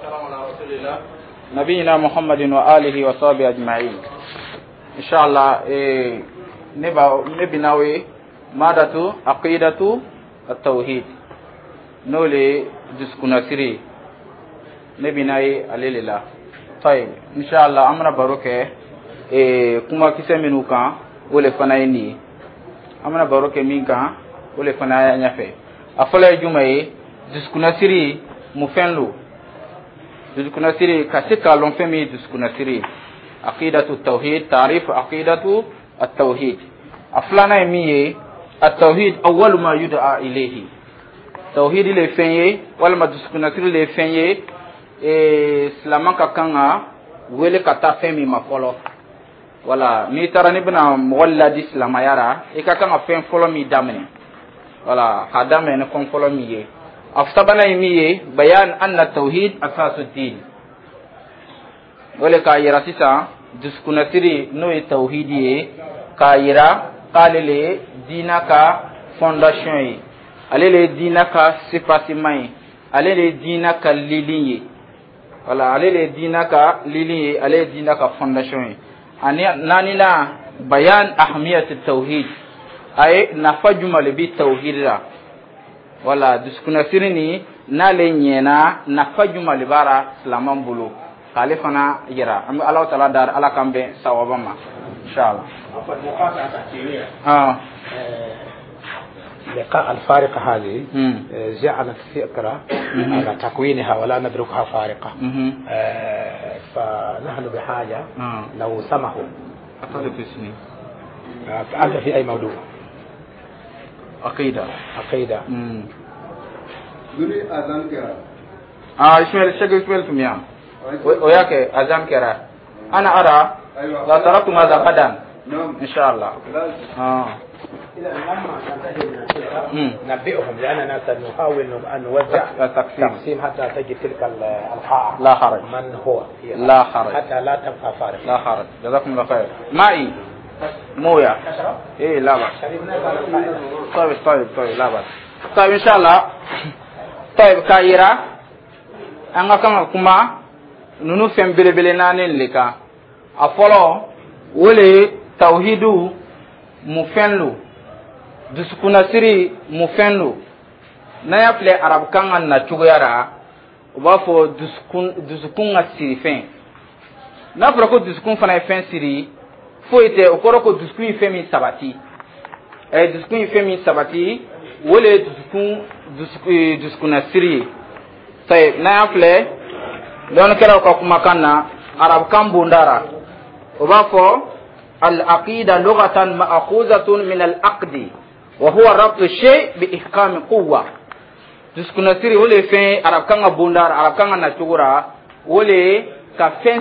والسلام على رسول الله نبينا محمد وآله وصحبه أجمعين إن شاء الله نبناوي مادة عقيدة التوحيد نولي جسكنا سري نبناوي عليلا طيب إن شاء الله أمنا باروكة كما كسمينو كان ولا فنايني أمنا باروكة مين كان ولا فنايا نفع أفلا جمعة جسكنا سري مفنلو جسكنا سري كسيكا لونفمي جسكنا سري عقيدة التوحيد تعريف عقيدة التوحيد أفلانا مية التوحيد أول ما يدعى إليه توحيد اللي فيه ولا ما جسكنا سري اللي فيه سلامان كاكانا ولا كتافمي ما فلو ولا نيتارا نبنا مولد إسلام يارا إكاكانا فين فلو مي دامني ولا خدامة نكون فلو مية أفتبنا مية بيان أن التوحيد أساس الدين ولا كايرا سيسا جسكنا سري نو التوحيدي كايرا قال لي دينك فونداشن على لي دينك سيفاسيماي على لي دينك ليلي ولا على لي دينك ليلي على دينك فونداشن أني نانينا بيان أهمية التوحيد أي نفجمل بالتوحيد wala duskuna sirini nale nyena na fajuma libara salaman bulu kale fana yira am Allah taala dar ala kambe sawabama inshallah لقاء الفارقة هذه جعلت فكرة على تكوينها ولا ندركها فارقة فنحن بحاجة لو سمحوا أنت في أي موضوع عقيدة يري أذان كرا اسمه اسمه فيها وياك أذان كرا أنا أرى لا تركت ماذا غدا إن شاء الله إذا لما ننتهي من الفكرة نبئهم لأننا سنحاول أن نوزع تقسيم حتى تجد تلك القاعة لا حرج من هو لا حرج حتى لا تبقى فارغ لا حرج جزاكم الله خير معي مويا إيه لا بأس طيب لا بأس طيب إن شاء الله طيب كايرا أنا كما نونو فهم بلبلنا نلقى أفضل ولي توحيدو مفنلو دسكونا سري مفنلو نايا فلي عرب كان ناتشوغيارا وبافو دسكون سري فين نافركو دسكون فنا فين سري فويته okoroko duskun femi sabati duskun femi sabati wole duskuna siri tay na afle don kera ko kuma kanna arab kan bundara obafo al aqida lughatan ma'khuzatun min al aqdi wa huwa rabt shay bi ihkam quwwa duskuna siri wole fe arab kan bundara arab kan na tugura wole ka fen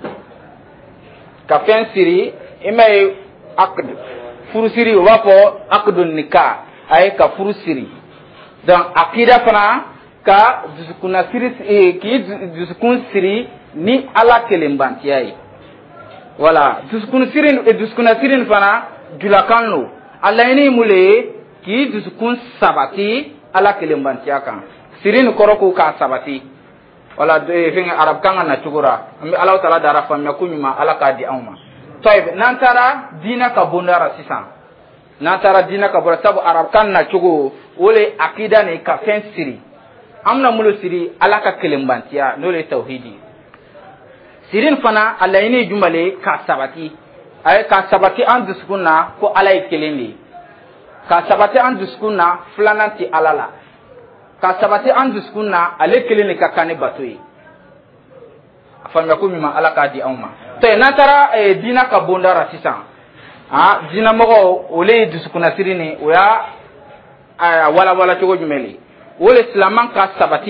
siri imay aqd furusiri wapo aqdun nikah ay ka furusiri dan aqida fana ka duskuna siri ki duskun siri ni ala kelembantiyai wala duskuna sirin fana julakanlo alaini mule ki duskun sabati ala kelembantiyakan sirin koroko ka sabati wala fin arab kan na tugura ambi Allah taala dara famya kunyuma ala ka di awma طيب نانتارا دينك بوندارا سيسان نانتارا دينك بوندارا تابو عرب كان ناتشوغو ولي عقيدة ني كافين سيري أمنا مولو سيري علاكا كلمبانتيا نولي توحيدي سيرين فنا عليني جمالي كاساباتي أي كاساباتي أن دسكونا كو علاي كليني كاساباتي أن دسكونا فلانانتي علالا كاساباتي أن دسكونا علي كليني كاكاني باتوي أفهم يكون مما علاكا دي أوما te natara dina ka bondara sisan dina mogo ole dusukuna sirini oya wala cogo jumeli wole islaman ka sabati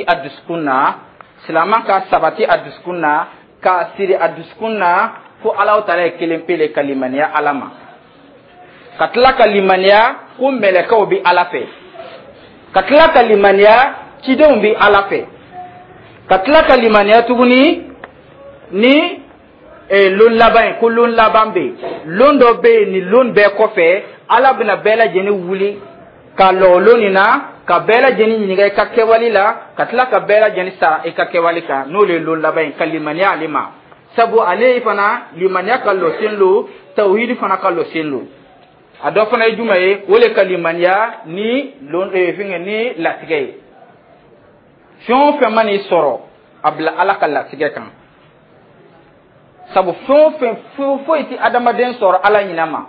aduskunna ka siri aduskunna fo alaw tala kelempele kalimaniya alama katla kalimaniya ko melekaw bi alafe katla kalimaniya cidon bi alafe katla kalimaniya tuguni ni lon laban ko lon laban be lon do be ni lon be ko fe ala bina bela jeni wuli ka lo lonina ka bela jeni ni ga ka kewali la ka tla ka bela jeni sara e ka kewali ka no le lo la bayin kalimaniya alima sabu ale fana limaniya kallo sinlo tauhid fana kallo sinlo ado fana jumaye wole kalimaniya ni lon e finge ni latige fion fe mani soro abla alaka latige kan sabu fo iti adamaden soro ala nyinama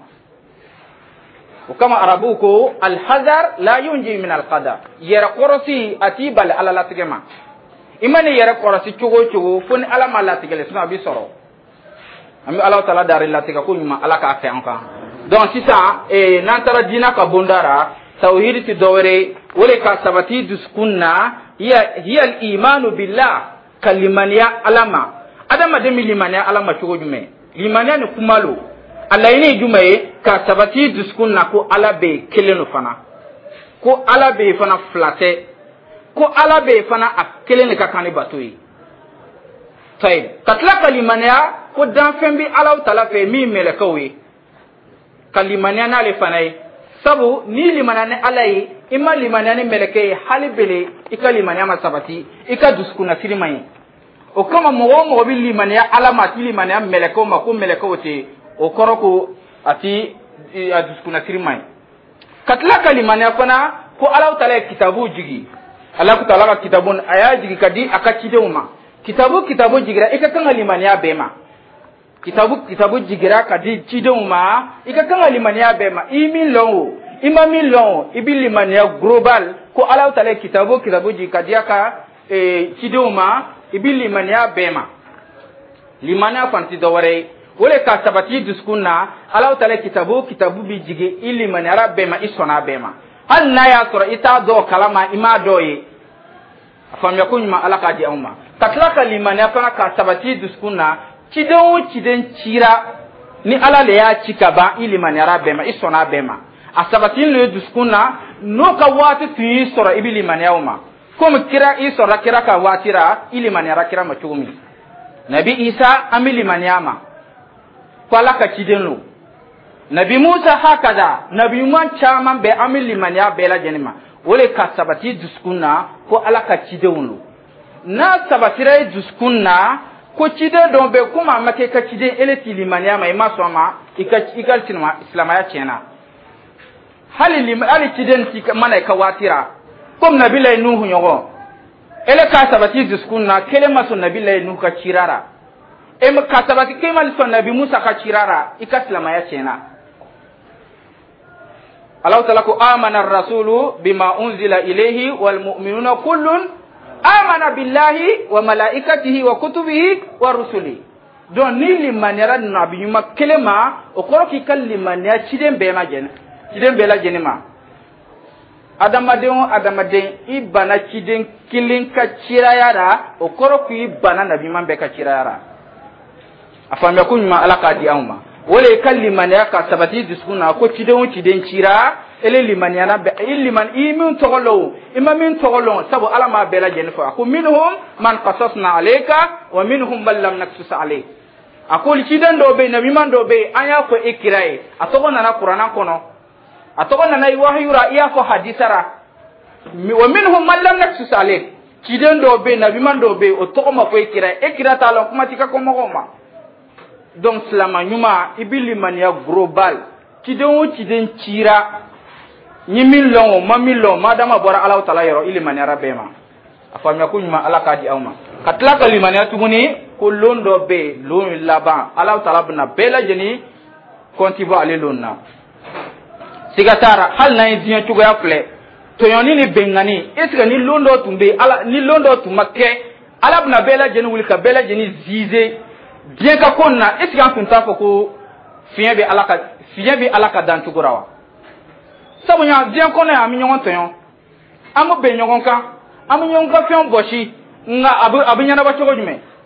وكما أرابوكو الحذر لا ينجي من القدر يرى قرصي أتيب على لا تجمع إما يرى قرصي تشوغو فن على ما لا تجلس سنا بيسرو أمي الله تعالى دار لا تكون ما على كأفه أنك دون سيسا نانترا دينا كبوندارا توحيد تدوري ولا كسبتي دسكونا هي الإيمان بالله كلمانيا علما أدم دمي لمانيا علما تشوغو جمع لمانيا نكملو Allah ini jumaye ka sabati duskun na ko ala be kelenu fana ko ala be fana flate ko ala be fana a kelenu ka kani batui tay katla kalimania ko dan fembi ala taala fe mi melekawi kalimania na le fana sabu ni limanane alai imma limanane meleke halibele ikalimania ma sabati ika duskuna firimai o kama mo bi limania ala ma limania meleko ma ko meleko te o koroko ati aduskuna kirimai katla kalimania fana ko Allah taala kitabu jigi Allah taala kitabun aya jigi kadi akachide uma kitabu jigira ikakanga limania bema kitabu jigira kadi chide uma ikakanga limania bema imamin long ibilimania global ko Allah taala kitabu jigi kadi aka chide uma ibilimania bema limania fanti daware wole ka sabati duskunna Allah taala kitabu bi jige ili manara bema isona bema hal na ya sura ita do kalama ima doye afam yakunyma ala ka di umma katlaka limani fana ka sabati duskunna ciden cira ni ala le ya cikaba ili manara bema isona bema asabati le duskunna no ka wati fi sura ibili manyauma kom kira isora kira ka watira ili manara kira machumi nabi isa amili manyama kwala ka cidenlo nabi musa hakada nabi man chaman be amili manya bela jenima wole ka sabati duskunna ko ala ka cidenlo na sabatira duskunna ko cide don be kuma make ka cide eleti limania mai masoma ikal tinma islamaya chena ali ciden ti mana ka watira kom nabi lay nuhu nyogo ele ka sabati duskunna kele maso nabi lay nuhu ka cirara em ka sabati kemal son nabi musa ka cirara ikaslamaya chena Allah ta'ala ko amana ar-rasulu bima unzila ilayhi wal mu'minuna kullun amana billahi wa malaikatihi wa kutubihi wa rusuli don ni limanera nabi yuma kelema o koroki kallimania ciden bela jenima adamaden ibana ciden kilin ka cirayara o koroki ibana nabi man be ka cirayara afamya kunyuma alaka di auma wole kallimania ka sabati diskuna ko ciden cira ele limaniana be liman imin togolo imamin togolo sabu alama bela jenfa ko minhum man qasasna alayka wa minhum bal lam naksus alayk akol ciden do be nabi man do be anya ko ikirai atogona na qur'ana kono atogona na wahyura iya ko hadisara wa minhum man lam naksus alayk ciden do be nabi man do be o togoma ko ikira tala kuma tika ko mogoma donc slama nyuma ibilimania global ciden cira ni million ma million madama bora Allah taala yoro ilimania rabema afamya kunyuma ala kadi awma katla kalimania tuguni kullun do be lun laba Allah taala bna bela jeni kontiba ale lonna sigatara hal na yin tugo ya fle to yoni ni bengani eska ni londo tumbe ala ni londo tumakke ala bna bela jeni wulka bela jeni zize bien ka konna eska an tunta ko fiye be alaka dan tugurawa sabunya bien kono ya mi nyon tonyo amu be nyon kan amu nyon ka fion boshi nga abunyana ba chogo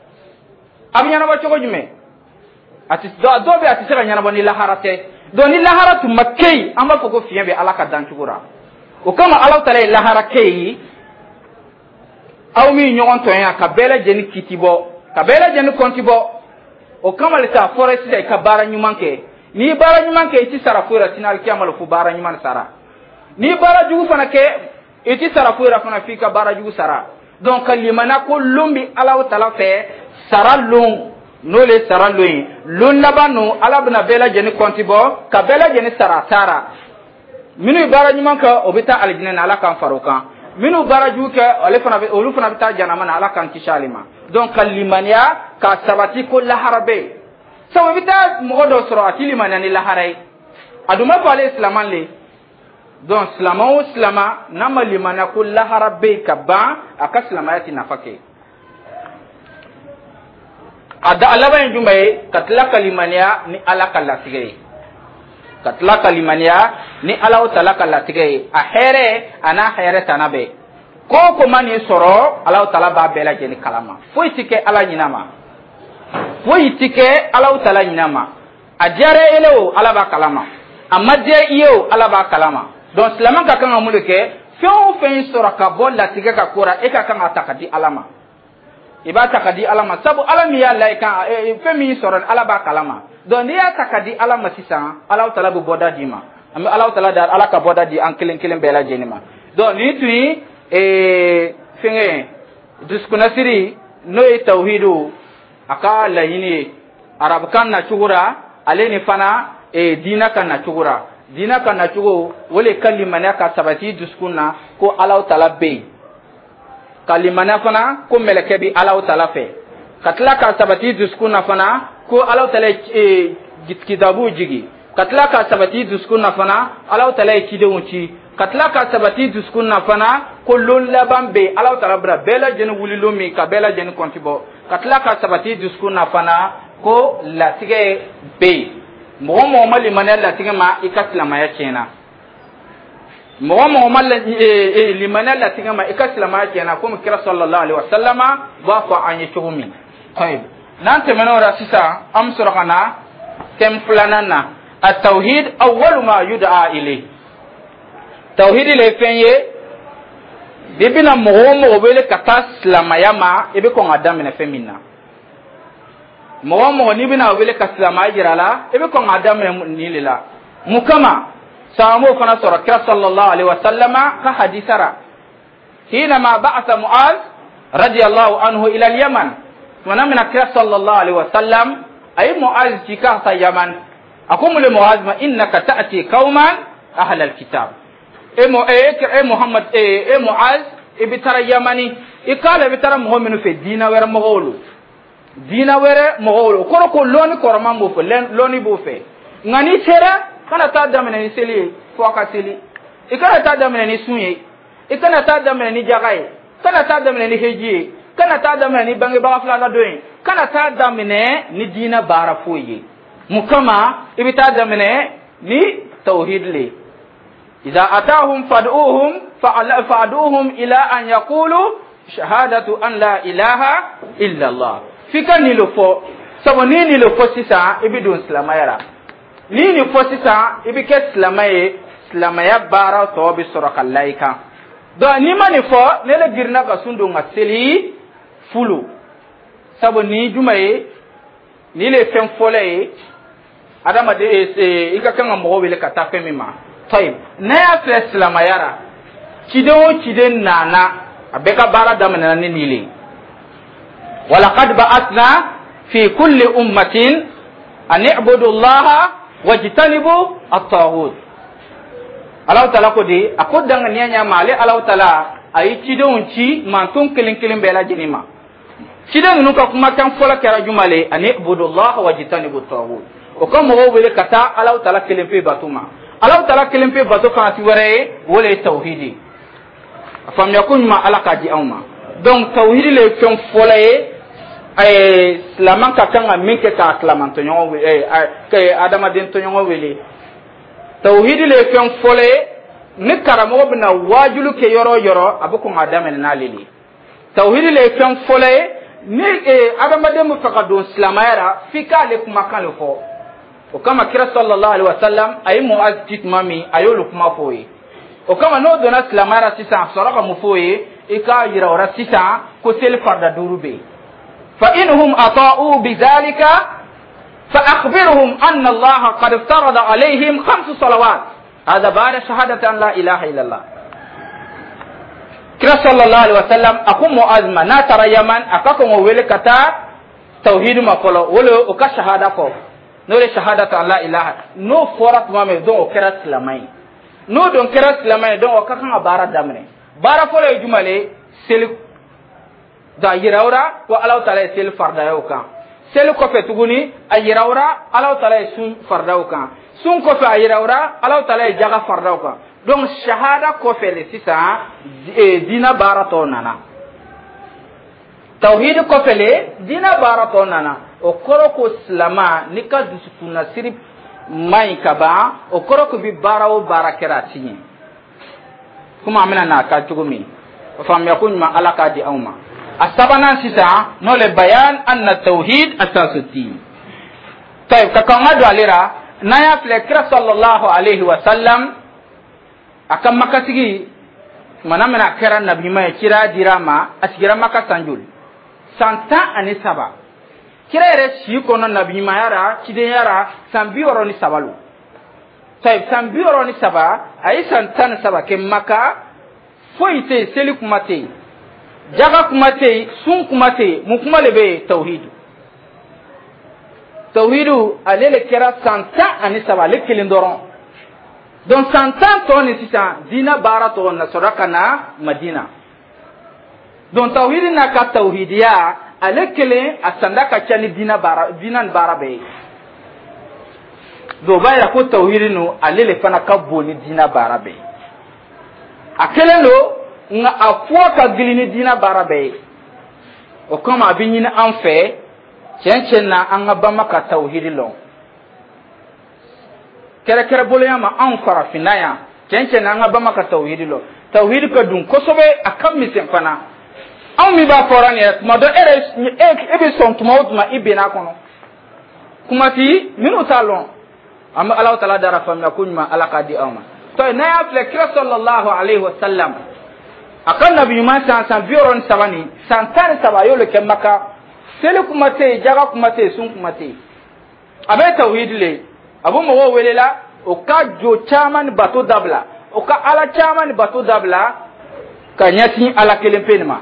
jume ati do be ati sera nyana boni laharate do ni laharatu makkei amba ko fiye be alaka dan tugura o kama Allah taala laharakei aw mi nyon tonyo ka bela jeni kitibo ka bela jeni kontibo o kama le ta forest de ka bara nyumanke ni bara nyuman ke ti sara fura tinal kiamal fu bara nyuman sara ni bara jugu fana ke iti sara fu rafana fika baraju sara donc limana ko lumbi ala taala fe sara lung no le sara lung lun labanu ala bna bela jeni kontibo ka bela jeni sara sara minu baraju manka obita aljina ala kan farukan minu baraju ke olu fana bita janama na ala kan kishalima donc limania ka sabati ko la harabe sawa bita mo do soro atilimania ni la harai aduma pale islaman le donc silama nama limana ko la harabe ka ba aka silamayati nafake ada alaba en jumbaye katla kalimania ni ala kala tigay katla kalimania ni ala taala kala tigay a here ana here tanabe ko mani soro ala taala ba bela jeni kalama foi tike ala nyinama foi tike ala taala nyinama ajare elewo ala ba kalama amadje iyo ala ba kalama donc silaman ka kan amuleke feo fen soro ka bolla tige ka kora e ka kan atakadi alama iba takadi alama sabu alami ya laika femi soro ala ba kalama donc ni ya takadi alama sisan ala taala bu boda dima am ala taala dar ala ka boda di an kelen bela jenima donc ni tuni fenge diskunasiri no tauhidu aka layini arab kan na chugura aleni fana dina kan na chugura dina kan na chugo wole kalimana ka sabati diskunna ko ala taala be kalimana fana ko meleke bi ala taala fe katla ka sabati diskunna fana ko ala taala kitabu jigi katla ka sabati diskunna fana ala taala kidewunci katla ka sabati diskunna fana ko lullaban be ala taala bra bela jeni wulilumi ka bela jeni kontibo katla ka sabati diskunna fana ko latige be mo mali manel latige ma ikaslama ya chena mo mali limanel latige ma ikaslama ya chena ko mukira sallallahu alaihi wasallama wa fa anye chugumi tayib nante menora sisa am surana kem flanana at-tauhid awwal ma yud'a ilayhi tauhid le fenye bibina mo bele kata islamaya ma ebe ko ngada na femina mo ni bina bele ka islamaya jirala ebe ko ngada ni lila mukama samu kana sura sallallahu alaihi wasallama ka hadithara hina ma ba'atha mu'az radiyallahu anhu ila al-yaman wana min sallallahu alaihi wasallam ay mu'az tika sa yaman akumule mu'az ma innaka ta'ti qauman ahla al-kitab Muhammad Muaz ibitara yamani ikala ibitara mu'minu fe dina wera mogolu ko loni koroma mo fe loni bo fe ngani tera kana ta damene ni seli foka seli ikala ta damene ni sunye ikala ta damene ni jagaye kana ta damene ni hejiye kana ta damene ni bangi ba fala doyin kana ta damene ni dina bara foye mukama ibita damene ni tauhid le إذا أتاهم فادعوهم إلى أن يقولوا شهادة أن لا إله إلا الله فيك نيلوفو سبب نيلوفو سيسا إبدون سلاميرا نيلوفو سيسا إبكت سلاميا بارا توبي سرق اللايكا دو نيما نفو نيلا جيرنا كسندو نغسلي فلو سبب نيجومي نيلي فين فولي adama de ika kanga mo wele kata femima tayib na ya fe islama yara kiden nana abeka bara damana ni nili wala qad ba'athna fi kulli ummatin an i'budu allaha wajtanibu at-taghut Allah taala ko di akodanga nyanya male Allah taala ay kidon ci mantun kelin bela jinima kiden nuka kuma kan fola kera jumale an i'budu allaha wajtanibu at-taghut o kam mo wele kata Allah taala kelin pe batuma Allah taala kelin pe batu kan ti wore wole tauhidi fam yakun ma alaka di awma donc tauhidi le fen folaye ay islaman ka kan minke ka islaman to nyon ke adama den to nyon wele tauhidi le fen folaye ni karamo bina wajulu ke yoro abuku adama na lili tauhidi le fen folaye ni adama den mu fakado islamayara fika le kuma kan le fo o kama kira sallallahu alaihi wasallam ay muaz titmami ayolu kuma foyi o kama no dona islamara sisa saraka mufoyi ika yira ora sisa ko sel farda durube fa inhum ata'u bidhalika fa akhbirhum anna allaha qad iftarada alaihim 5 salawat hada ba'da shahadati an la ilaha illa allah kira sallallahu alaihi wasallam aku muazma na tara yaman akako mo wele kata tauhid ma folo wolo o ka shahada ko no le shahadatu an la ilaha no forat ma me don o kira islamai no don kira islamai don o ka kan bara damne bara folo e jumale sel da yirawra ko Allah taala sel farda yoka sel ko fe tuguni ayirawra Allah taala sun farda yoka sun ko fe ayirawra Allah taala jaga farda yoka donc shahada ko fe le sisa dina barato nana tauhid ko fe le dina barato nana o koro ko islama nika dusukuna siri mai kaba o koro ko bi barawo barakera tinye kuma amena na ka tugumi fam yakun ma alaka di awma asabana sisa no le bayan anna tauhid asasuddin tayib ka kan ado alira naya flekra sallallahu alaihi wasallam akam makasigi manamena kera nabi mai kira dirama asigira makasanjul santa ani saba kira ere shi kono nabi mayara kide yara sambi oro ni sabalu tayib sambi oro ni saba ay santan saba ke maka foite seli kumate jaga kumate sun kumate mu kuma lebe tauhidu alele kera santa ani saba le kilindoron donc santa to ni sisa dina bara to na soraka na madina donc tauhid na ka tauhidiya ale kele asanda ka chani dina bara be do bayra ko tauhid no alele fana ka boni dina bara be akele lo nga afwa ka gilini dina bara be o kama abinyina anfe chen na anga bama ka tauhid lo kere kere bolyama an farafina ya chen na anga bama ka tauhid lo tauhid ka dun kosobe akam mi semfana an mi ba forani ma do ebe son tuma ibena kono kuma ti minu talon amma Allah taala dara famna kunma alaka di awma to na ya fle kira sallallahu alaihi wasallam akan nabi ma san bioron sabani santan sabayo le kemaka sele kumate jaga kumate sun kumate abe tauhid le abu mo welela o ka jo chaman bato dabla o ka ala chaman bato dabla ka nyati ala kelempenma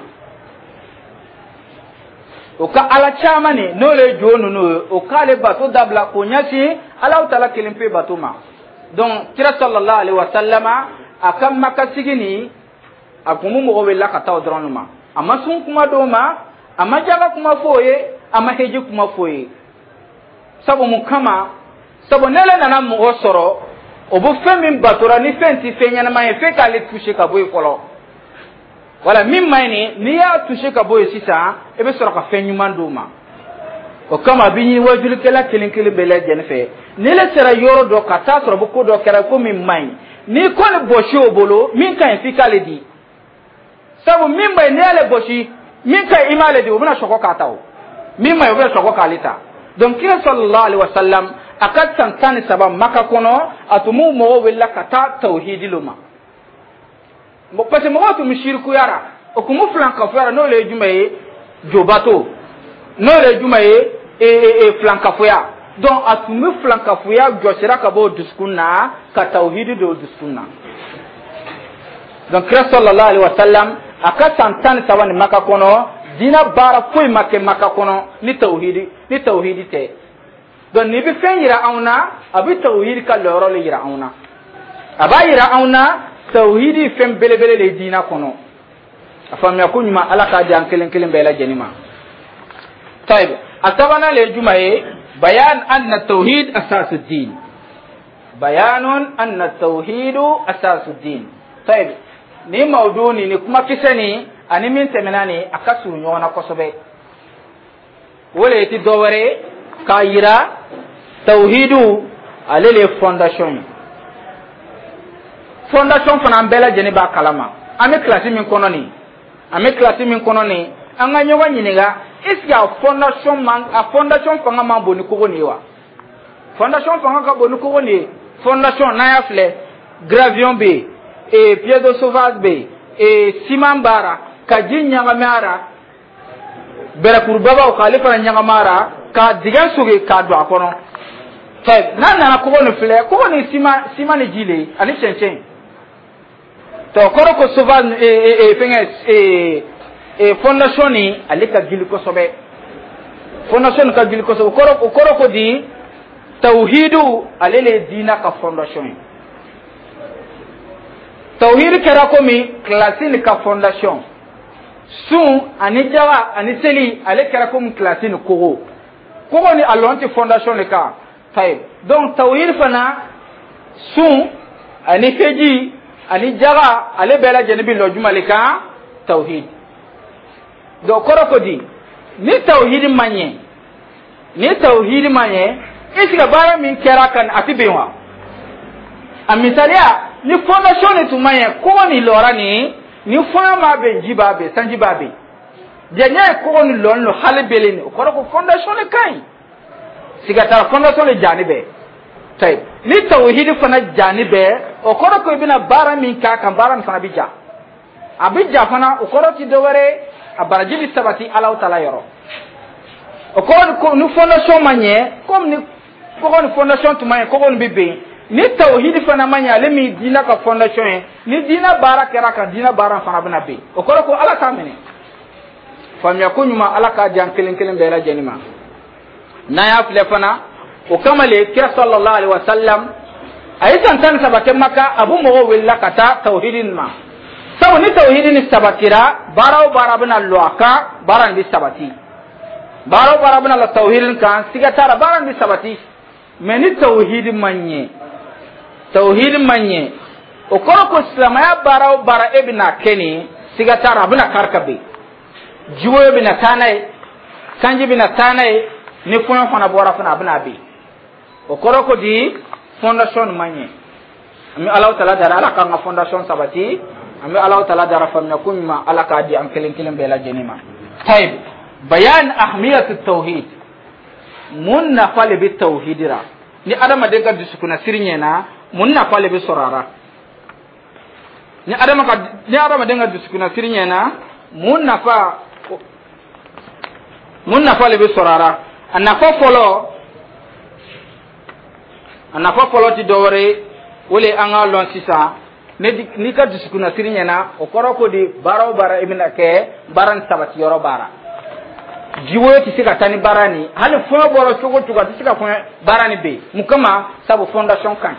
o ka ala chamani no le jo no o ka le bato dabla ko nyati ala taala kelempe bato ma donc kira sallallahu alaihi wasallama akam makasigini akumu mo wela ka taw dronuma amma sun kuma do ma amma jaga kuma foye amma heji kuma foye sabo mu kama sabo nele nana mo soro o bo femin batora ni fenti fenya na mai fe ka le toucher ka boy kolo wala min mayni ni ya toucher ka boy sisa e be soro ka fenyu manduma o kama bi ni wajul kala kilinkili bele jen fe ni le sera yoro do ka ta soro ko do kera ko min may ni ko le boshi obolo min kan fi kale di sabo min may ne le boshi min kan imale di obuna shoko ka taw min may obuna shoko ka lita donc kira sallallahu alaihi wasallam akat santani saba maka kono atumu mo wella kata tauhidi luma mo pase mo to mushirku yara o kumu flanka fara no le jumaye jobato no le jumaye flanka foya donc atumu flanka foya josira ka bo duskunna ka tauhidi do duskunna donc kira sallallahu alaihi wasallam akat santani saba ni maka kono dina bara foi make maka kono ni tauhidi te don ni bi fen yira auna abi tauhid ka loro le yira auna aba yira auna tauhidi fen belebele le dina kono afam yakun ma alaka di an kelen bela jenima tayib atabana le jumaye bayan anna tauhid asasuddin bayanun anna tauhidu asasuddin tayib ni mauduni ni kuma kisani ani min temenani akasu nyona kosobe wole ti dowere kayira tauhidu alele fondation fana bela jeni ba kalama ame classe min kono ni anga nyowa nyiniga iska fondation fanga ma boni ko woni wa fondation fanga ka boni ko woni fondation na ya fle gravion be et pied de sauvage be et ciment bara ka jinya ngamara bera kurbaba o khalifa nyanga mara ka digan suge ka do akono tay nan na ko woni fle ko woni sima ni jile ani chenchen to koro ko souvent fondation ni alika gili ko sobe fondation ka gili ko sobe koro ko di tauhidu alele dina ka fondation tauhid kera ko mi classine ka fondation sun ani jawa ani seli ale kera ko mi classine ko ni alonti fondation le ka tayeb donc tauhid fana sun ani feji ani jaga ale bela janibi lo jumalika tauhid do koroko di ni tauhid manye isiga bara min kera kan atibewa amisalia ni fondation ni tumanye ko ni lora ni fama be jibabe sanjibabe jenya ko ni lonlo halbele ni koroko fondation ni kai siga ta fondation ni janibe tay ni tauhid fana janibe o koroko ibina bara min ka kan bara fana bija abija fana o koroti dowere abarajibi sabati ala taala yoro o ko ni fondation manye comme ni ko ni fondation tumanye ko ni bibe ni tauhid fana manya le mi dina ka fondation ni dina bara kera ka dina bara fana bana be o ko ala ta mene fam yakunyuma ala ka jan kelen be la janima na ya fle fana o kamale kira sallallahu alaihi wasallam ayisan tan sabake maka abu mo willa kata tauhidin ma saw ni tauhidin sabatira baraw barabna loaka baran bi sabati baraw barabna la tauhidin kan sigatara baran bi sabati meni tauhidin manye o koroko islamaya baraw bara ibna keni sigatara buna karkabe jiwo ibna tanay sanji ibna tanay ni fon fana bora fana buna bi o koroko di fondation manye ami Allah taala dara ala ka fondation sabati ami Allah taala dara famna kuma ala ka di am kelen bela jenima tayib bayan ahmiyat at-tauhid mun na fale bi tauhidira ni adama de ga disukuna sirnyena mun na fale bi sorara ni adama de ga disukuna sirnyena mun na fale bi sorara annafa folo ti dowre wole anga lon sisa ni ka disukuna sirnyena o koroko di bara ibn ke baran sabati yoro bara jiwo ti sika tani barani hali fo boro chogo tuga ti sika fo barani be mukama sabu fondation kan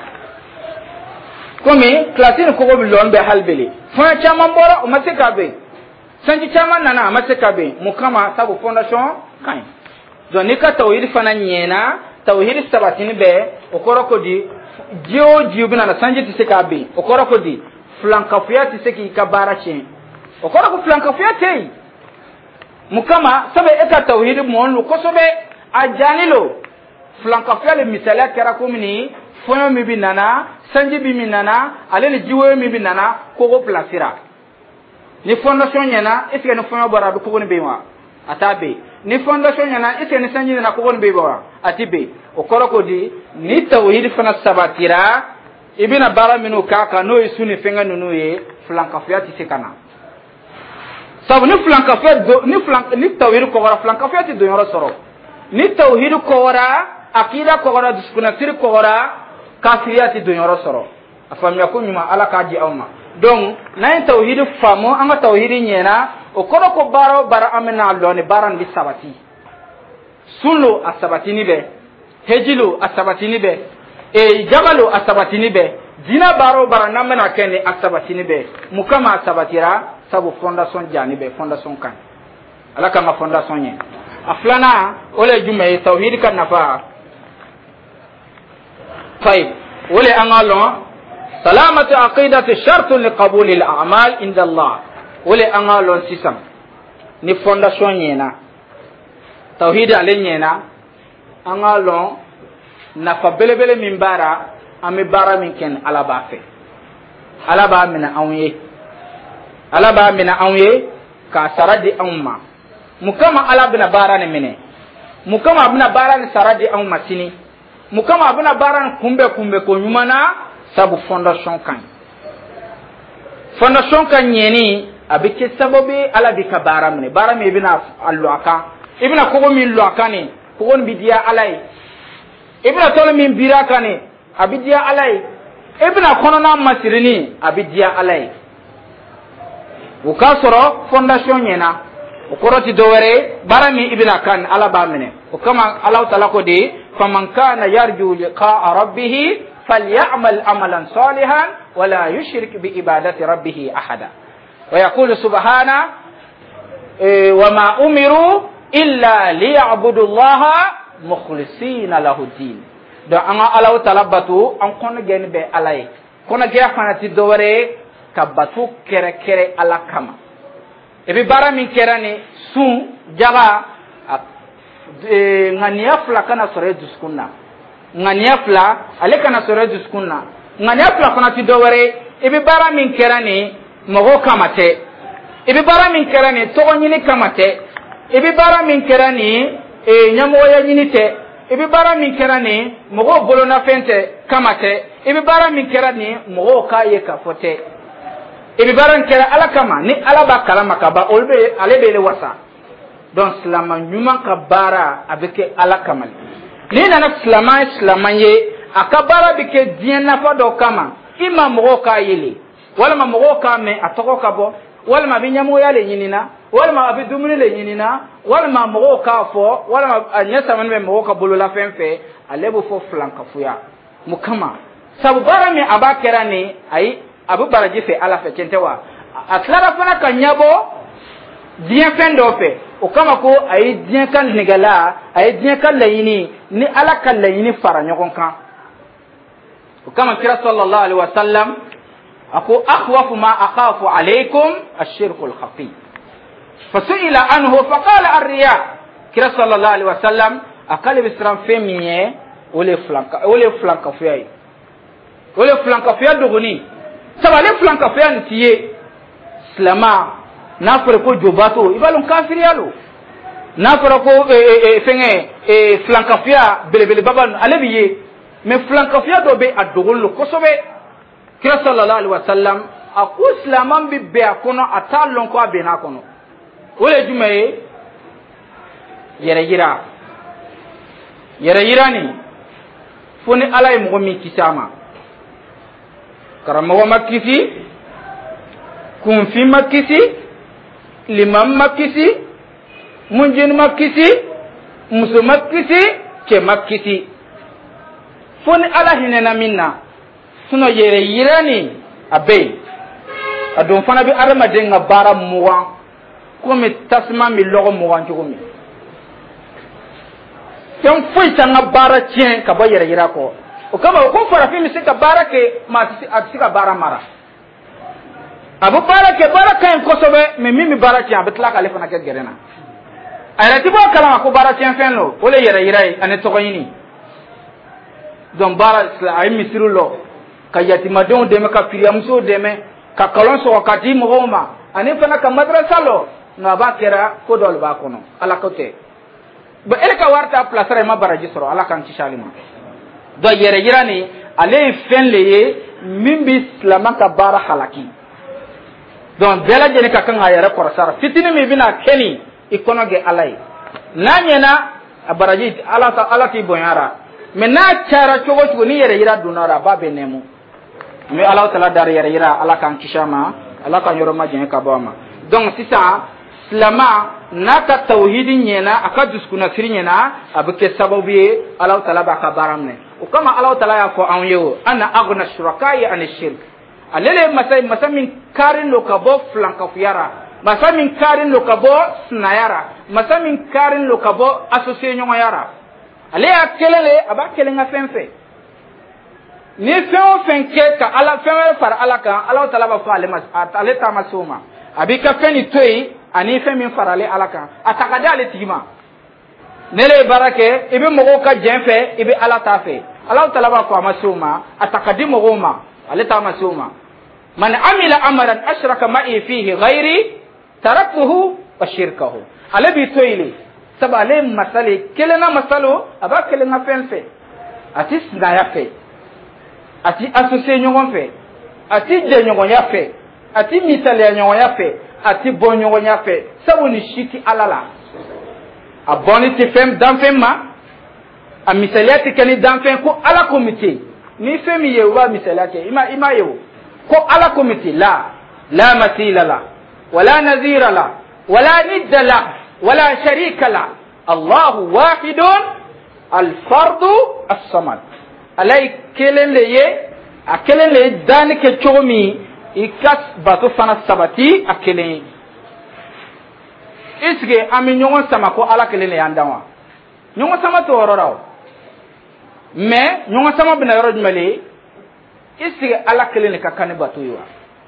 komi klasine ko bi lon be halbele fo chama boro o masika be sanji chama nana masika be mukama sabu fondation kan don ni ka tawhid fana nyena tawhid sabatini be o koroko di jiwo bina na sanji ti sika be o koroko di flankafuya ti siki ka barache o koroko flankafuya tei mukama sabe eka tauhid mon ko sobe ajanilo flankafuya le misala kera komini foyo mi binana sanji bi minana ale le jiwo mi binana ko plasira ni fondation nyana eske no foyo bara ko woni bewa atabe ni fondation nyana eske ni sanji na ko woni bewa atibe o koroko di ni tauhid fana sabatira ibina bara minu kaka no isuni fenga nunu ye flankafuya ti sekana sabu ni ni tauhid ko wara flankafuya ti do yoro soro ni tauhid ko wara akida ko wara diskuna sir ko wara kafiriyati do yoro soro afamya ko nyuma ala ka di awma donc nay tauhid famo anga tauhid nyena o kono ko bara amena loni baran bi sabati sulu asabati ni be hejilo asabati ni be e jabalo asabati ni be dina bara namena kene asabati ni be mukama asabatira sabu fondation jani be fondation kan ala ka ma fondation nye aflana ole jume tauhid kan nafa طيب ولي أنغالون سلامة عقيدة شرط لقبول الأعمال عند الله ولي أنغالون سيسم ni fondation nyena tauhid ale nyena angalon na fa belebele min bara ami bara min ken alaba fe alaba mina awye ka saradi umma mukama alabna bara ne mine mukama abna bara ne saradi umma sini mukama abna bara kumbe ko nyumana sabu fondation kan nyeni abike sababi ala bika bara mine bara me bina alwaka ibna ko min lwakani ko on bidiya alai ibna tolo min birakani abidiya alai ibna kono na masirini abidiya alai o ka soro fondation nyena o koroti dowere barami ibna kan ala ba mene o kama Allah ta'ala ko de faman kana yarju liqa rabbih falyamal amalan salihan wala yushrik bi ibadati rabbih ahada wa yaqulu subhana wama umiru illa liya'budu allaha mukhlisina lahu din do anga Allah ta'ala batu an kono gen be alay kono ge fanati dowere ka batu kere kere ala kama ebi bara min kerani sun jaga ngania fla kana sore duskunna ngania fla ale kana sore duskunna ngania fla kana ti dowere ebi bara min kerani mogo kamate ebi bara min kerani to nyini kamate ebi bara min kerani nyamoya nyini te ebi bara min kerani mogo bolona fente kamate ebi bara min kerani mogo kaye ka fote ebi bara kera ala kama ni ala ba kalama ka ba olbe alebe le wasa donc slama nyuma ka bara abeke ala kama ni nana slama ye akabara bike diena fa do kama ima mogo ka yele wala ma mogo ka me atoko ka bo wala ma binyamo yale nyinina wala ma abi dumuni le nyinina wala ma mogo ka fo wala ma anyasa manwe mogo ka bolo la fenfe alebo fo flanka fuya mukama sabu bara mi abakera ni ai abu baraji fe ala fe kentewa atlara fana kanyabo bien fendo fe o kama ko ai bien kan negala ai bien kan layini ni ala kan layini fara nyokon kan o kama kira sallallahu alaihi wasallam ako akhwafu ma akhafu alaykum ash-shirku al-khafi fasuila anhu faqala ar-riya kira sallallahu alaihi wasallam akale bisram femiye ole flanka fuyai ole flanka fuya dogoni sabale flanka fuya ntiye islama na fere ko jobato ibalon kafiriyalo na fere ko fenge flanka fuya belebele baban alebiye me flanka fuya do be adogolo kosobe kira sallallahu alaihi wasallam aku islaman bi be akono atalon ko abena kono ole jumaye yere yira ni foni alay mo mi kisama karamo makisi kunfi makisi limam makisi munjin makisi musu makisi ke makisi foni ala hinena minna suno yere yirani abe adon fana bi arama denga bara muwa komi tasma mi logo muwa njugumi tem foi tanga bara tien ka ba yere yira ko o kama ko fara fi mi se ka bara ke ma si ka bara mara abu bara ke bara kan ko sobe me mimi bara tien abetla ka le fana ke gerena ayra tibo kala ko bara tien fenlo o le yere yira ane to yini don bara isla ay misirulo ka yatima don de me ka firiamso de me ka kalon so ka di mohoma ane fana ka madrasa lo na ba kera ko dol ba kono ala kote ba ele ka warta place ma baraji soro ala kan ci shalima do yere yirani ale fen leye mimbi islama ka bara halaki don bela jeni ka kan ayere korsara fitini mi bina keni ikono ge alai nanyena baraji ala ti bonyara me na cara chogo ni yere yira dunara ba benemu me ala taala dar yere yira ala kan kishama ala kan yoro ma jeni ka bama donc sisa islama naka tauhidin nyena aka duskuna sirnyena abuke sababu Allah taala ba kabaramne o kama Allah taala ya ko anyo ana aghna shurakai an shirk alele masamin karin lo kabo flanka fiyara masamin karin lo kabo snayara masamin karin lo kabo associé nyongo yara ale akelele abakele nga fenfe ni fenke ka ala fenwe par ala kan Allah taala ba fa ale tamasuma abika feni toyi ani fe min farale alaka atakade ale tigima nele barake ibe mogo ka jenfe ibe ala tafe ala talaba ko amasuma atakadi mogo ma ale ta masuma man amila amalan ashraka ma'i fihi ghairi taraktuhu wa shirkahu ale bi toile sabale masale kelena masalo aba kelena fenfe ati sna yafe ati associé nyogon fe ati je nyogon yafe ati misale nyogon yafe ati bonyo nyafe sabu ni shiki alala aboni ti fem dan fem ma a misaliati kani dan fem ko ala komite ni femi yewa misaliati ima yewo ko ala komite la masila la ولا نذير له ولا ند له ولا شريك له الله واحد الفرد الصمد علي كلن لي أكلن لي دانك تومي إكاس باتو فانا سبتي أكلن إسكي أمي نيون سماكو على كلن لي عندما نيون سما تورراو مي نيون سما بنا يرد ملي إسكي على كلن ككاني باتو يوا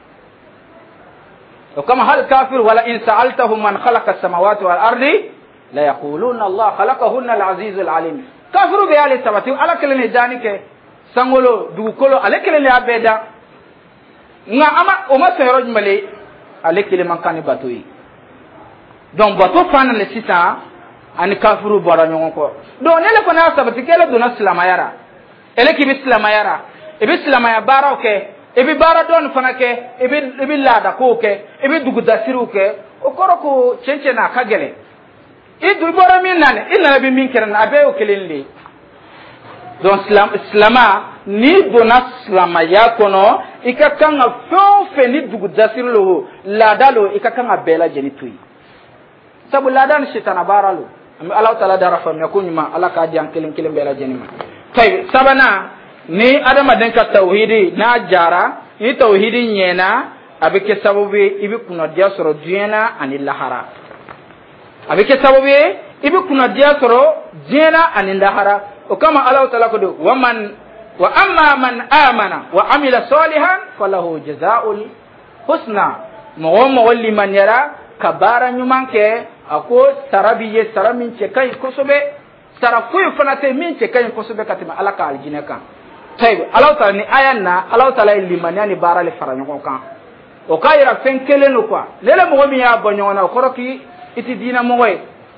وكما هل كافر ولا إن سألتهم من خلق السماوات والأرض لا يقولون الله خلقهن العزيز العليم كافروا بيالي سبتي على كلن دانك سانغولو دوكولو على كلن أبدا nga ama o ma sero jumale ale kile man kan batoyi donc bato fan le sita ani kafuru bora nyon ko do ne le kona sabati kele do na islama yara ele ki islama yara e bi islama ya bara oke e bi bara don fana ke e bi lada ko ke e bi dugu dasiru ke o koroko chenche na kagele e du bora min nane ina bi min kiran abe o kelele donc islama ni dona islama ya kono ikakanga fe ni dugu dasiru lo ladalo ikakanga bela jeni tui sabu ladan shitana baralo ami Allah taala darafa me kunyuma ala ka dian kilim bela jeni ma tay sabana ni adama den ka tauhidi na jara ni tauhidi nyena abike sababu ibi kuna dia soro diena ani lahara abike sababu ibi kuna dia soro diena ani lahara o kama Allah taala ko do wa amma man amana wa amila salihan falahu jazaa'ul husna mo liman yara kabara nyumanke ako sarabiye saramin ce kai kosobe sarafuy fanate min ce kai kosobe katima alaka aljina kan tayib Allah taala ni ayanna Allah taala liman yani bara le faranyo kan o kayira fen keleno kwa lele mo mi ya bonyona koroki iti dina mo way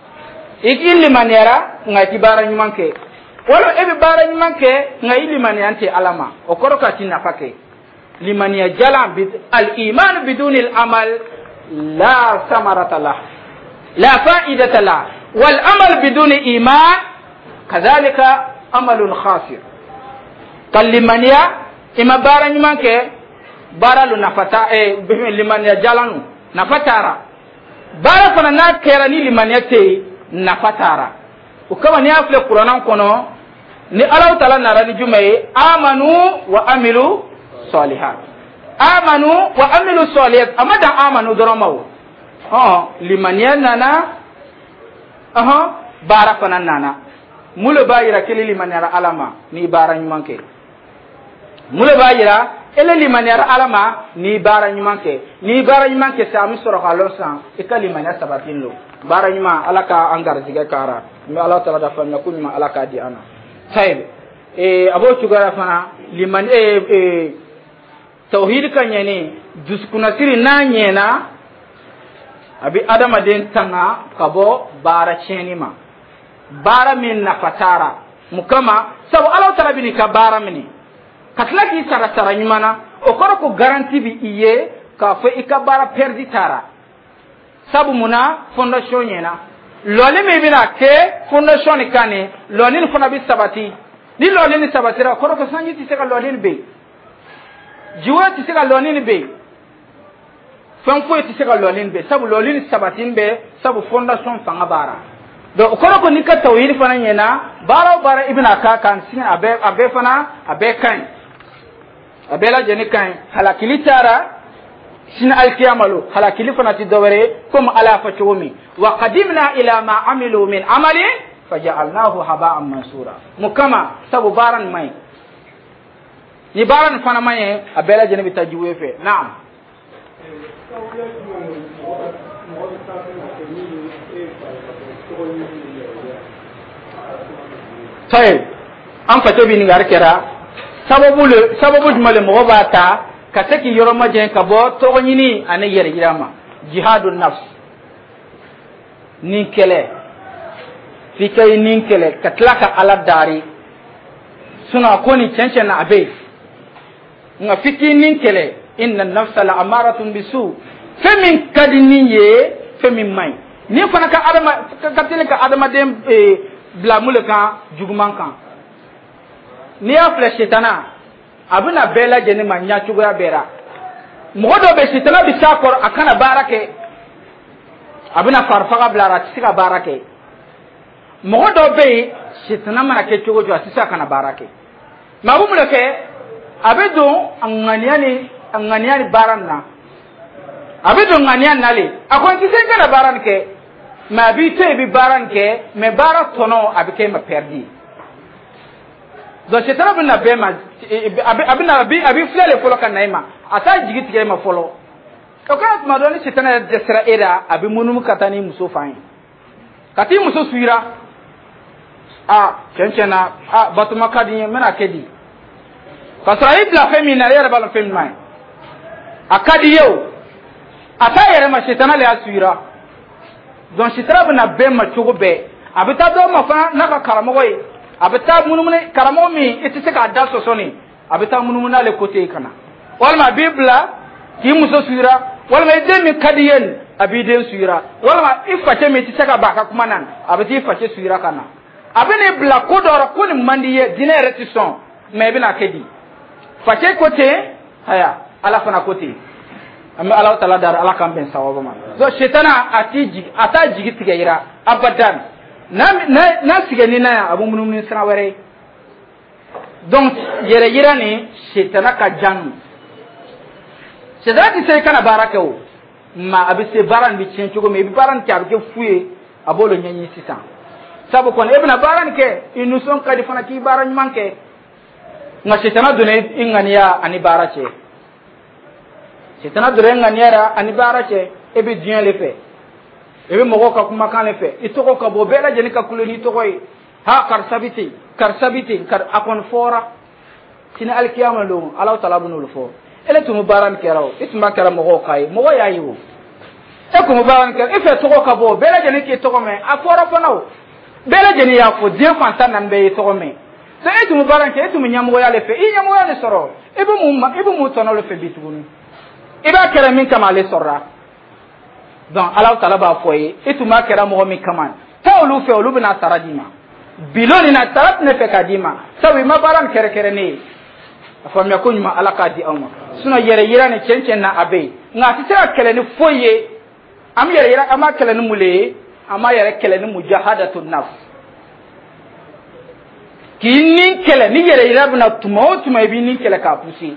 iki liman yara ngati bara nyumanke wala ebe bara nyumanke ngai liman yante alama o koroka tinna pake liman ya jala bid al iman bidun al amal la samarata lah la fa'idata lah wal amal bidun iman kadhalika amalun khasir kal liman ya ima bara nyumanke bara lu nafata liman ya jalanu nafatara bara fana na kera ni liman ya te nafatara ukama ni afle qur'anan kono ni Allah taala narani jumaye amanu wa amilu salihat amanu wa amilu salihat amada amanu doromaw liman yanana bara fana nana mulo bayira kele liman yara alama ni bara nyumanke mulo bayira ele liman yara alama ni bara nyumanke sa mi soro khalosan e kalima ya sabatin lo bara nyuma alaka angar ziga kara mi Allah taala da fanya kunyuma alaka di ana tayib abo chugara fana liman tauhid kan yani duskuna siri na nyena abi adama den tanga kabo bara chenima bara min na fatara mukama sabu Allah taala bini ka bara mini katlaki sara nyumana o koroko garanti bi iye ka fe ikabara perdi tara sabu muna fondation nyena lole me bina ke fondation ni kane lole ni fona bi sabati ni lole ni sabatira koroko sanji ti seka lole ni be jiwa ti seka lole ni be fanfo ti seka lole ni be sabu lole ni sabatin be sabu fondation fanga bara do koroko ni ka tawhid fana nyena bara ibna ka kan sin abe fana abe kan abela jeni kan halakili tara sin alkiyamalu halakili fana ti dawre comme ala fatomi wa qadimna ila ma amilu min amali faja'alnahu haba'an mansura mukama sabu baran mai ni baran fana mai abela jeni bitajiwe fe na'am tay am fatobi ni garkera sababu jumale mo bata kataki yoro majen ka bo to nyini ane yere girama jihadun nafs ni kele fikay ni kele katlaka ala dari suna koni chencena abe nga fiki ni kele inna nafsa la amaratun bisu femin kadini ye femin mai ni fana ka adama ka adama dem blamule kan juguman kan ni ya fle shetana abuna bela jeni manya chugoya bera modo be sitana bi sakor akana barake abina farfaga blara tisika barake modo be sitana mana ke cogo jo tisika kana barake mabu mulake abedo anganiani baranna abedo nganian nale akon tisika kana baranke ma bi te bi baranke me bara tono abike ma perdi do sitana bina be ma abina abi flele folo kan naima ata jigi tigere ma folo o ka ma do ni sitana de sera era abi munum katani muso fain kati muso suira chenchena batuma kadi mena kedi kasra ibla femina yara bala femina akadi yo ata yere ma sitana le asuira don sitana bina be ma chugo be abita do ma fa na ka karamoy abita munumune karamo mi itise ka daso soni abita munumuna le kote kana walma bibla ki muso suira walma idemi kadiyen abiden suira walma ifate mi itise ka baka kuma nan abiti ifate suira kana abene bla kodoro ko ni mandiye dina retison me bina kedi fate kote haya ala fana kote amma Allah taala dar ala kan ben sawaba man so shetana ata jigi tigayira abadan na sigani na abu munum sra were donc yere yirani shetana ka janu sedati sey kana barakaw ma abise baran bi cin cugo me bi baran ka ke fuye abolo nyanyi sisan sabu kon ibna baran ke inu son kadi fana ki baran manke na shetana dune inganiya ani barache shetana dure nganiya ani barache ebi dien le fe ebe mogo ka kuma kan le fe itoko ka bo bela jeni ka kuleni to koy ha kar sabiti kar akon fora sina alkiyama lo Allah taala bunul fo ele to mubaran keraw itma kera mogo kay mogo yayiwo e ko mubaran kera ife to ka bo bela jeni ki to ko me afora fo naw bela jeni ya fo dien fantan nan be to ko me so e to mubaran ke to nyamo ya le fe i nyamo ya le soro ibe mu tono le fe bitugunu iba kera min kama le sorra donc Allah taala ba foye ituma kera mo mi kaman tawlu fe olu bina taradima biloni na tarat ne fe kadima sawi mabaran kere ne afam yakun ma alaka di awma suna yere ne cencen na abe ngati tira kele ni foye am yere ama kele ni mule ama yere kele ni mujahadatun nafs kini kele ni yere bina tuma ibi ni kele ka pousse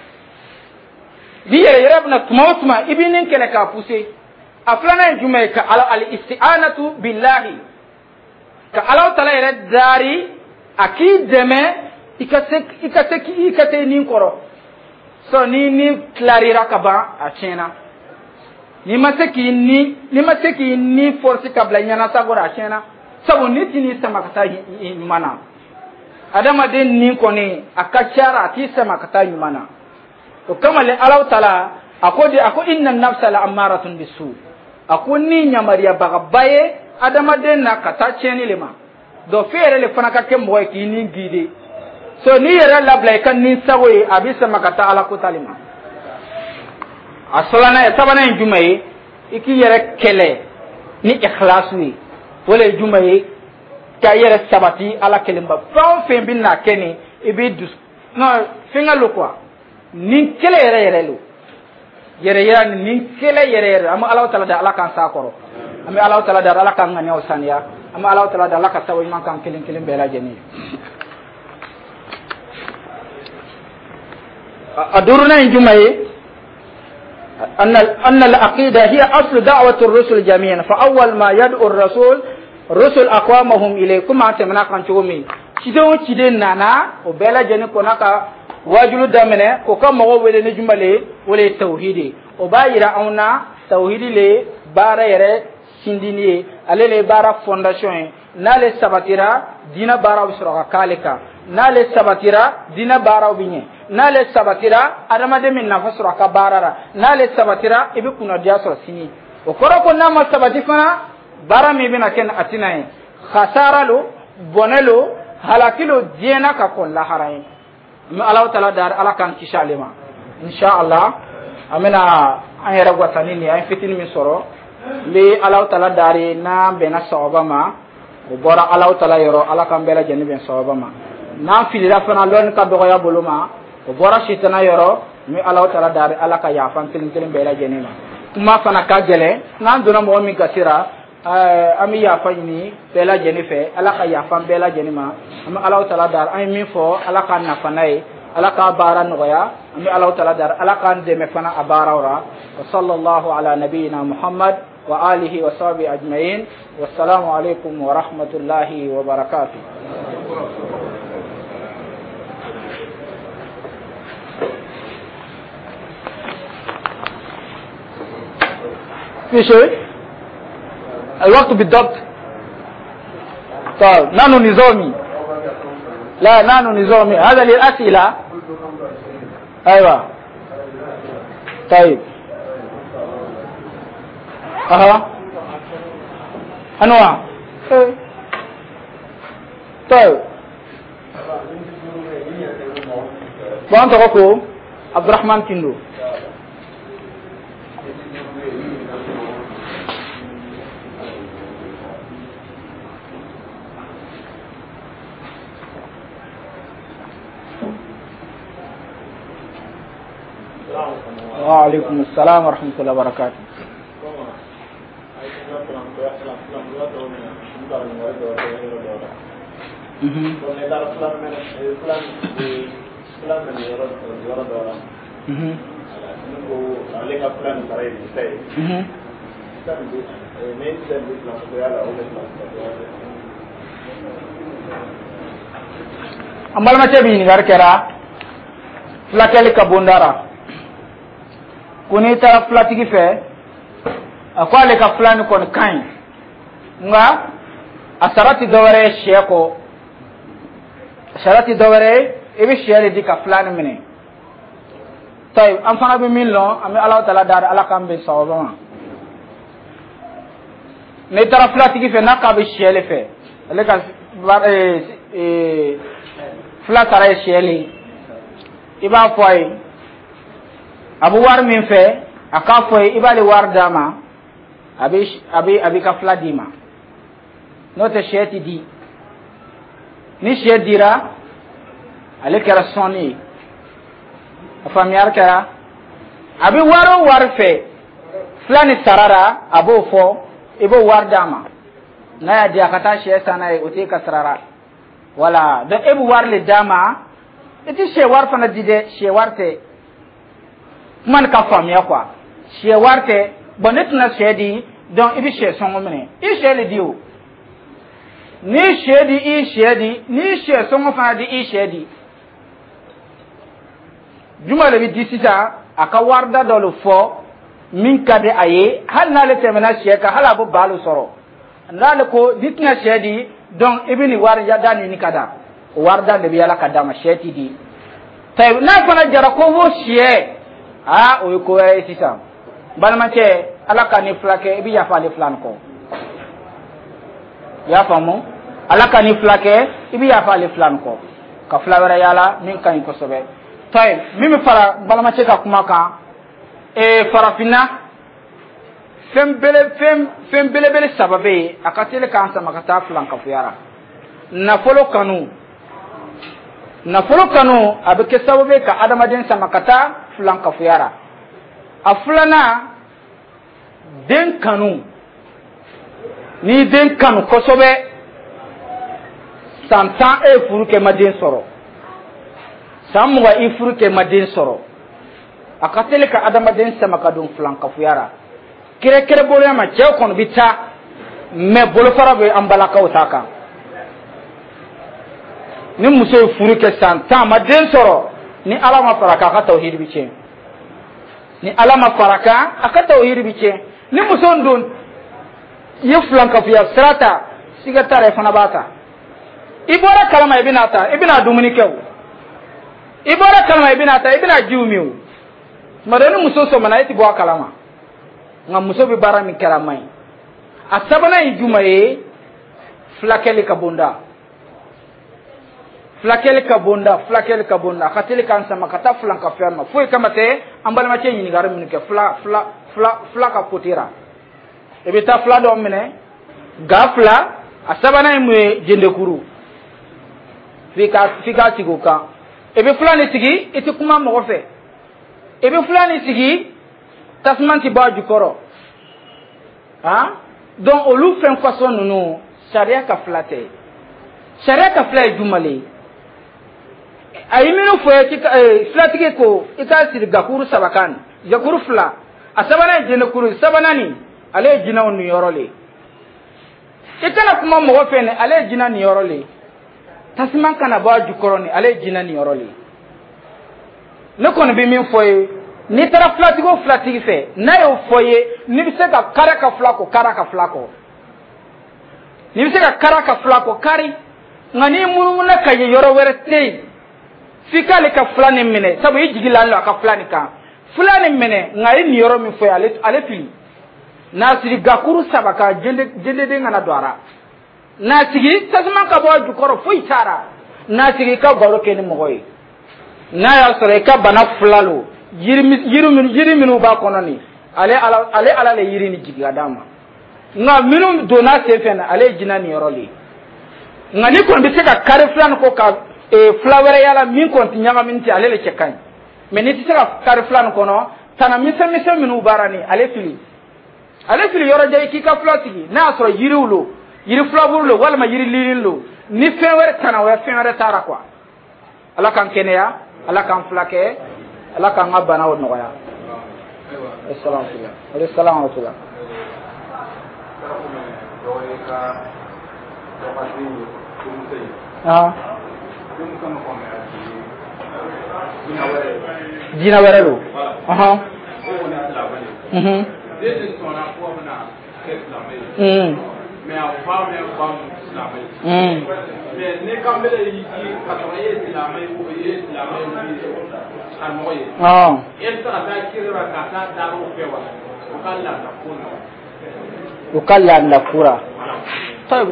ni yere bina tuma ibi ni kele ka pousse aflana jume ka al isti'anatu billahi ka Allah taala yere dari akideme ikate ni koro so ni clarira kaba achena ni maseki ni force kabla nyana sagora achena sabu ni tini sama kata mana adama den ni koni akachara ti sama kata mana to kama le Allah taala ako inna nafsa la amaratun bisu ako ni nyamariya bagabaye adama den na kata cheni lema do fere le fana ka kembo ki ni gide so ni yere labla kan ni sawoy abisa makata ala ko talima asalana sabana jumay iki yere kele ni ikhlas wi wala jumay ka yere sabati ala kelimba fam fe binna keni ibi dus no finga lo quoi ni kele yere lo yere ni kele yere am Allah taala da ala kan sakoro am Allah taala da ala kan ngani osania am Allah taala da ala ka sawoy man kan kelin bela jeni أدورنا الجمعة أن العقيدة هي أصل دعوة الرسل جميعا فأول ما يدعو الرسل أقوامهم إليكم ما تمنع كنتومي شدون شدين نانا وبلا جن كوناكا واجلو دمنه كوكا مغو ولي نجمله ولي توحيدي وبايرا أونا توحيدي لي بارا يرى سنديني على لي بارا فونداسيون نالي سباتيرا دينا بارا وسرقا كالكا nale sabatira dina bara obinye nale sabatira adama de min nafasura ka barara nale sabatira ibi kuna dia so sini o koroko nama sabati fana bara mi bina ken atinaye khasara lo bonelo halakilo diena ka kon la haraye mi Allah taala dar ala kan kishalema insha Allah amena ayra gwatani ni ay fitini mi soro li Allah taala dari na bena sawbama o bora Allah taala yoro ala kan bela jeni ben sawbama na filira fana lon ka dogoya boloma o bora shitana yoro mi Allah taala dar ala ka yafan kelin kelin be la jenema kuma fana ka gele nan dona mo min kasira ami yafan ni be la jenife ala ka yafan be la jenema ami Allah taala dar ay min fo ala ka na fanay ala ka bara noya ami Allah taala dar ala ka deme fana abara ora sallallahu ala nabiyyina Muhammad wa alihi wa sahbihi ajma'in wassalamu alaikum wa rahmatullahi wa barakatuh. في شيء الوقت بالضبط. طيب نحن نظامي لا نحن نظامي هذا للأسئلة. أيوة طيب أنواع طيب وأنت أخو عبد الرحمن كندو. وعليكم السلام ورحمة الله وبركاته. Amal macam ini gara-gara flakel kabundara. Kuni tara flatigi fe akwale ka flani kon kain nga asarati daware sheko asarati daware ibi shele di ka flani mine tay am fana be min lo am Allah taala dar ala kambe sawaba ne tara flatigi fe nakka be shele fe le ka flatara shele iba foy abu war min fe aka foy ibali war dama abi ka fladima note sheti di ni shedira ale kera soni afamiyar ka abi waro war fe flani sarara abo fo ibo war dama na ya dia kata she sana e ote ka sarara wala da ebu war le dama iti she war fana dide she warte man ka famiya kwa she warte bonet na shedi donc ibi she songo mene I sheli dio ni shedi I shedi ni she songo fana di I shedi juma le bi disita aka warda dolo fo min kade aye hal na le temena sheka hala bo balu soro ndale ko ditna shedi donc ibini war ya dani ni kada warda le bi yala kada ma sheti di tay na fana jara ko wo she o ko ay sisa balma ce alaka ni flake ibi ya fali flan ko ya famu alaka ni flake ibi ya fali flan ko ka flawera yala min kan ko sobe tay mimi fara balma ce ka kuma ka farafina fembele sababe akatele kan sama kata flan ka fuyara na folo kanu abike sababe ka adamaden sama kata flan ka fuyara aflana den kanu ni den kanu kosobe santan furu ke madin soro samuga furu ke madin soro akatele ka adamaden sama ka don flan ka fuyara kire bolo ma je kon bita me bolo fara be ambala ka utaka ni muso furu ke santan madin soro ni alama faraka ka tauhid bice ni alama faraka aka tauhid bice ni muso ndon yeflan ka fiya strata siga tare fana bata ibora kalama ibina dumuni kew ibora kalama ibina jiumiu madani muso so mana iti bo kalama ngam muso bi bara mi karamai asabana ijumaye flakeli kabunda flakeli kabunda khatili kan sama kata flanka ferma foi kamate ambal ma ce ni garam ni ke fla ka potira ebita fla do mene gafla asabana imwe jende kuru fika tiguka ebe fla ni tigi iti kuma mo fe ebe fulani sigi tasmanti ba jukoro ha donc olu fen façon nunu sharia ka flate sharia ka flate jumale ay minu foye ki flatike ko ita sir gakuru sabakan gakuru fla asabana jene kuru sabanani ale jina on yorole ikana kuma mo fene ale jina ni yorole tasman kana ba jukoro ni ale jina ni yorole ne kono bi min foye ni tara flatigo flatigi fe na yo foye ni bi se ka karaka flako ni bi se ka karaka flako kari ngani murumuna kaye yoro were tei fikale ka flani mene sabu yijigila lo ka flani ka flani mene ngai ni yoro mi foye ale fili nasiri gakuru sabaka jende de ngana doara nasigi tasman ka bo jukoro foi tara nasigi ka baro keni mogoy na ya sore ka bana flalo yiri minu ba kononi ale le yiri ni jiga dama nga minu dona sefen ale jina ni yoroli nga ni kon bi se ka kare flan ko ka flower yala min kon tinyama min ti ale le chekan mais ni ti se ka kare flan ko no tana mise minu barani ale fili yoro jey ki ka flatigi na soro yiri flabulo wala ma yiri lilinlo ni fewer tana wa fewer tara quoi ala kan kenya ala kan flake ala kan ngabana won noya assalamu alaykum jina werelo mais a femme est femme islamée. Mais ne kambele yi katwaye islamée ou yi islamée à moye. Ah. Et ça da kira kata daro fewa. Ukalla na kura. Tayyib.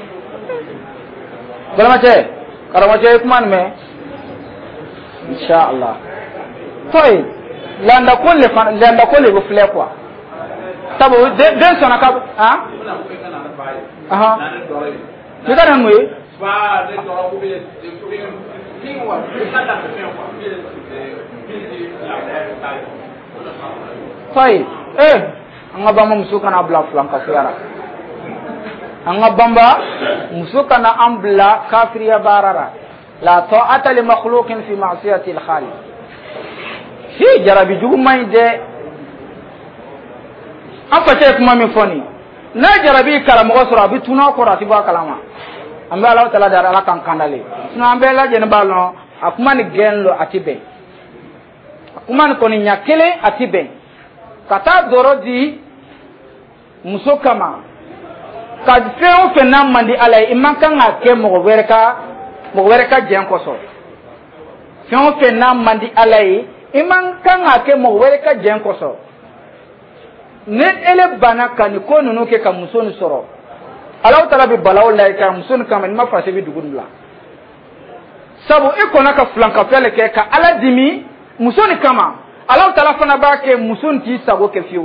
Karamache kuman me. Inshallah. Tayyib. Landa kole bu fle quoi. Tabo den sona ka ha aha ni kana moy ba de doro ko be tingwa kata fe ko fai anga bamba musuka na bla flanka fiara anga bamba musuka na ambla kafiriya barara la ta'ata li makhluqin fi ma'siyati al-khaliq fi jarabi jugumay de afate kuma mi foni na jarabi karamo sura bi tuna ko rati ba kalama ambe Allah taala dar ala kan kandale sino ambe la jene balno akuma ni genlo atibe akuma ni koni nyakele atibe kata dorodi musokama kad feo fenam mandi alay imanka ngake mo wereka jen koso feo fenam mandi alay imanka ngake mo wereka jen koso ne ele bana kan ko nunu ke kam musoni soro Allah taala bi balaw lay ka musoni kam ma fase bi dugudula sabu ikona ka flanka fele ke ka ala dimi musoni kama Allah taala fana ba ke musoni ti sago ke fiu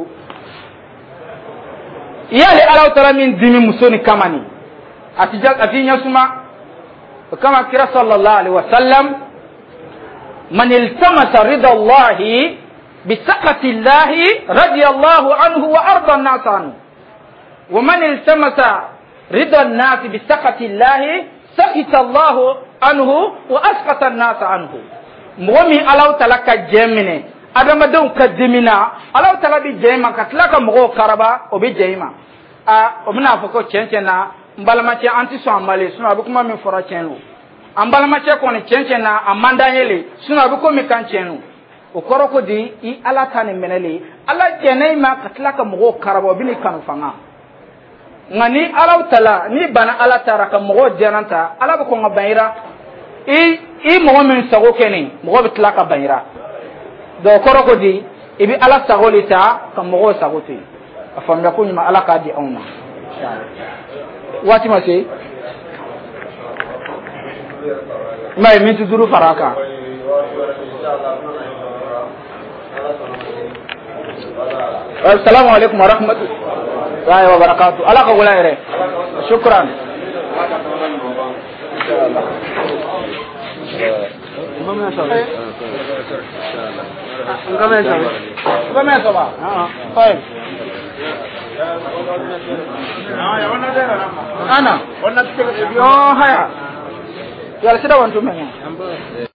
yale Allah taala min dimi musoni kama ni atinya suma kama kira sallallahu alaihi wasallam man iltamasa ridha Allah بسخط الله رضي الله عنه وأرضى الناس عنه ومن التمس رضا الناس بسخط الله سخط الله عنه وأسخط الناس عنه مومي الله تلك جمنه أدم دون كدمنا الله تلا بجيما كتلك مغو كربا وبجيما ومن أفكو تشنشنا مبالما تي أنتي سوامالي سنو أبكما من فرا تشنو أمبالما تي كوني تشنشنا أماندا يلي سنو أبكو مكان تشنو o koroko di I ala tani meneli ala jenay ma katlaka mugo karabo bini kanu fanga ngani ala tala ni bana ala taraka mugo jananta ala ko ngabaira I mugo min sago keni mugo bitlaka baira do koroko di ibi ala sagolita ka mugo sagoti afamya kunyima ala ka di auna wati mase mai min tuduru faraka السلام عليكم ورحمة الله وبركاته ألا قول أيره شكرا كم سبعة طيب أنا يا هيا يا سيدة وانتم